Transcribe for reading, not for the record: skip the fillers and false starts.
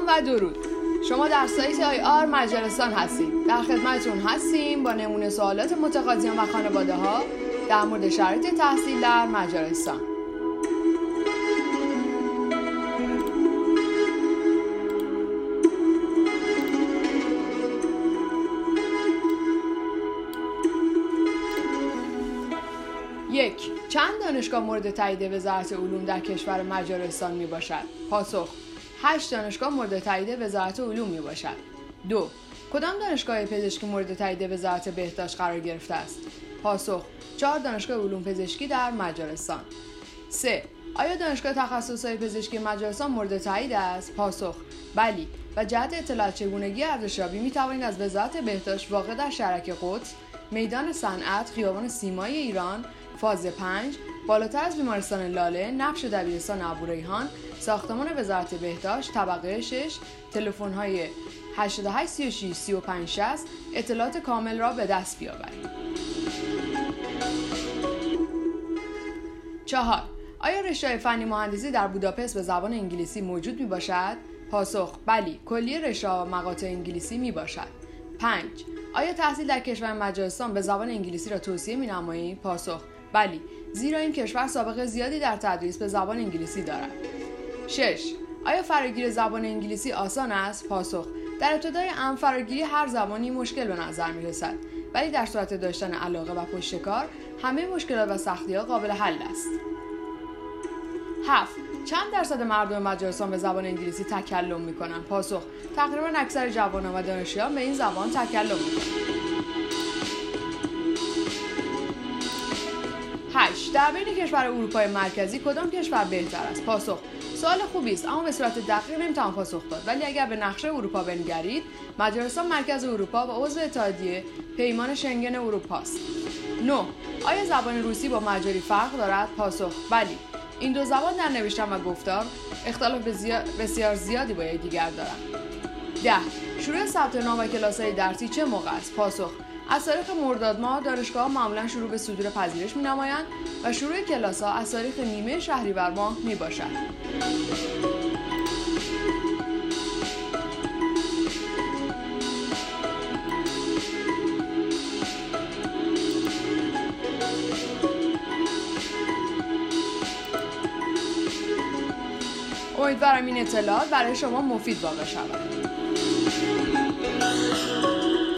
سلام و درود. شما در سایت IR مجارستان هستید. در خدمتتون هستیم با نمونه سوالات متقاضیان و خانواده ها در مورد شرایط تحصیل در مجارستان. یک، چند دانشگاه مورد تایید وزارت علوم در کشور مجارستان می باشد؟ پاسخ: 8 دانشگاه مورد تایید وزارت علوم می باشد. 2. کدام دانشگاه پزشکی مورد تایید وزارت بهداشت قرار گرفته است؟ پاسخ: 4 دانشگاه علوم پزشکی در مجارستان. 3. آیا دانشگاه تخصصهای پزشکی مجارستان مورد تایید است؟ پاسخ: بلی. و جهت اطلاعات چگونگی ارزشیابی می توانید از وزارت بهداشت واقع در شهرک قدس، میدان صنعت، خیابان سیمای ایران، فاز 5، بالاتر از بیمارستان لاله، نقش دبیرستان ابوریحان، ساختمان وزارت بهداشت، طبقه 6، تلفن‌های 88 36 35 60 اطلاعات کامل را به دست بیاورید. 4. آیا رشته فنی مهندسی در بوداپست به زبان انگلیسی موجود می باشد؟ پاسخ: بلی. کلیه رشته‌ها و مقاطع انگلیسی می باشد. 5. آیا تحصیل در کشور مجارستان به زبان انگلیسی را توصیه می نمایید؟ پاسخ: بلی، زیرا این کشور سابقه زیادی در تدریس به زبان انگلیسی دارد. 6. آیا فراگیری زبان انگلیسی آسان است؟ پاسخ: در ابتدای امر فراگیری هر زبانی مشکل به نظر می رسد، ولی در صورت داشتن علاقه و پشتکار همه مشکلات و سختی‌ها قابل حل است. 7. چند درصد مردم مجارستان به زبان انگلیسی تکلم می‌کنند؟ پاسخ: تقریباً اکثر جوانان و دانشجویان به این زبان تکلم می‌کنند. 8. در بین کشور اروپای مرکزی کدام کشور بهتر است؟ پاسخ: سوال خوبی است، اما به صورت دقیق نمی‌توان پاسخ داد، ولی اگر به نقشه اروپا بنگرید، مجارستان مرکز اروپا و عضو اتحادیه پیمان شنگن اروپا است. 9. آیا زبان روسی با مجاری فرق دارد؟ پاسخ: بلی. این دو زبان در نوشتن و گفتار اختلاف بسیار زیادی با یکدیگر دارند. 10. شروع ثبت نام و کلاس‌های درسی چه موقع است؟ پاسخ: از تاریخ مرداد ماه دانشگاه‌ها معمولاً شروع به صدور پذیرش می‌نمایند و شروع کلاس‌ها از تاریخ نیمه شهریور ماه می‌باشد. امیدوارم این اطلاعات برای شما مفید واقع شود.